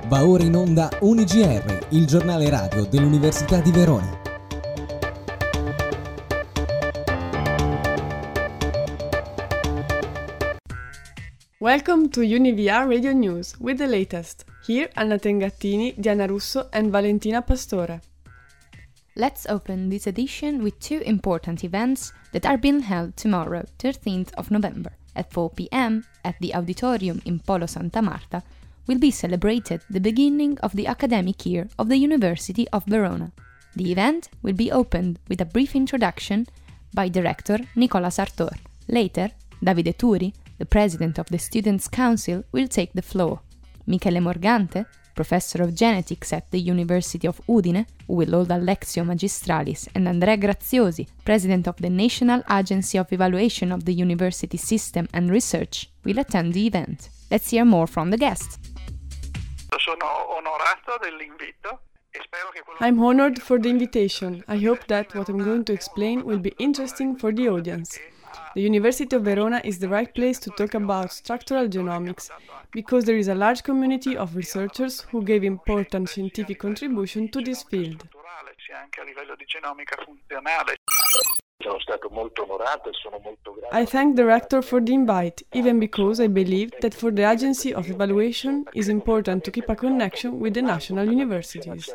Va ora in onda UniGR, il giornale radio dell'Università di Verona. Welcome to UniVR Radio News with the latest. Here Anna Tengattini, Diana Russo and Valentina Pastore. Let's open this edition with two important events that are being held tomorrow, 13th of November. At 4 p.m. at the auditorium in Polo Santa Marta will be celebrated the beginning of the academic year of the University of Verona. The event will be opened with a brief introduction by Director Nicola Sartor. Later, Davide Turi, the President of the Students' Council, will take the floor. Michele Morgante, Professor of Genetics at the University of Udine, who will hold a Lectio Magistralis, and Andrea Graziosi, President of the National Agency of Evaluation of the University System and Research, will attend the event. Let's hear more from the guests. I'm honored for the invitation. I hope that what I'm going to explain will be interesting for the audience. The University of Verona is the right place to talk about structural genomics because there is a large community of researchers who gave important scientific contribution to this field. I thank the rector for the invite, even because I believe that for the Agency of Evaluation it's important to keep a connection with the national universities.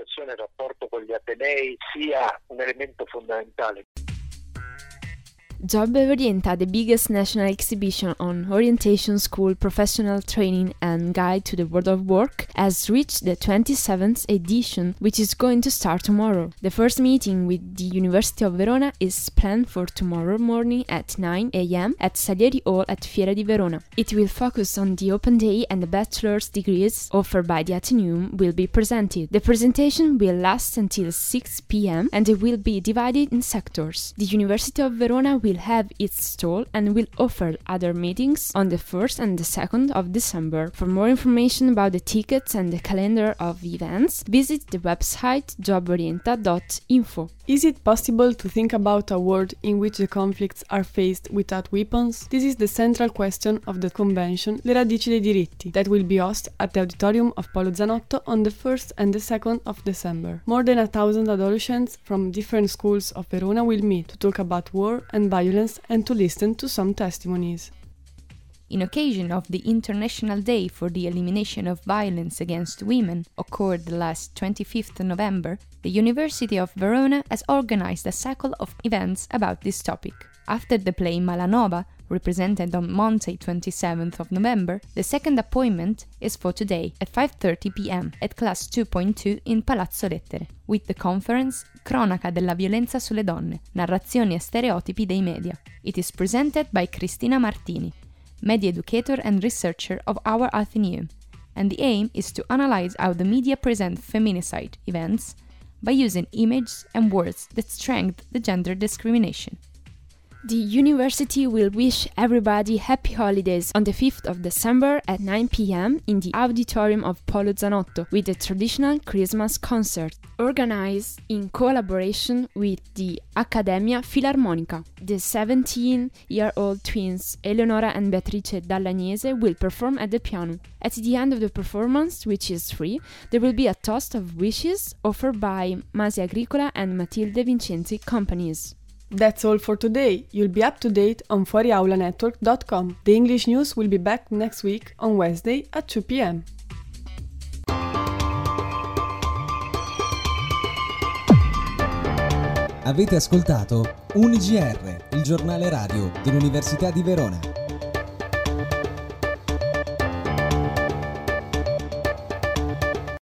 Job Orienta, the biggest national exhibition on orientation, school, professional training and guide to the world of work, has reached the 27th edition, which is going to start tomorrow. The first meeting with the University of Verona is planned for tomorrow morning at 9 a.m. at Salieri Hall at Fiera di Verona. It will focus on the open day and the bachelor's degrees offered by the Atheneum will be presented. The presentation will last until 6 p.m. and it will be divided in sectors. The University of Verona will have its stall and will offer other meetings on the 1st and the 2nd of December. For more information about the tickets and the calendar of events, visit the website joborienta.info. Is it possible to think about a world in which the conflicts are faced without weapons? This is the central question of the convention Le Radici dei Diritti that will be hosted at the auditorium of Polo Zanotto on the 1st and the 2nd of December. More than 1,000 adolescents from different schools of Verona will meet to talk about war and violence and to listen to some testimonies. In occasion of the International Day for the Elimination of Violence Against Women, occurred last 25th November, the University of Verona has organized a cycle of events about this topic. After the play Malanova, represented on Monday 27th of November, the second appointment is for today at 5:30 p.m. at Class 2.2 in Palazzo Lettere, with the conference Cronaca della violenza sulle donne, narrazioni e stereotipi dei media. It is presented by Cristina Martini, media educator and researcher of our Atheneum, and the aim is to analyze how the media present feminicide events by using images and words that strengthen the gender discrimination. The university will wish everybody happy holidays on the 5th of December at 9 p.m. in the auditorium of Polo Zanotto with a traditional Christmas concert organized in collaboration with the Accademia Filarmonica. The 17-year-old twins Eleonora and Beatrice Dall'Agnese will perform at the piano. At the end of the performance, which is free, there will be a toast of wishes offered by Masi Agricola and Matilde Vincenzi companies. That's all for today. You'll be up to date on fuoriaulanetwork.com. The English news will be back next week on Wednesday at 2 p.m. Avete ascoltato UniGR, il giornale radio dell'Università di Verona.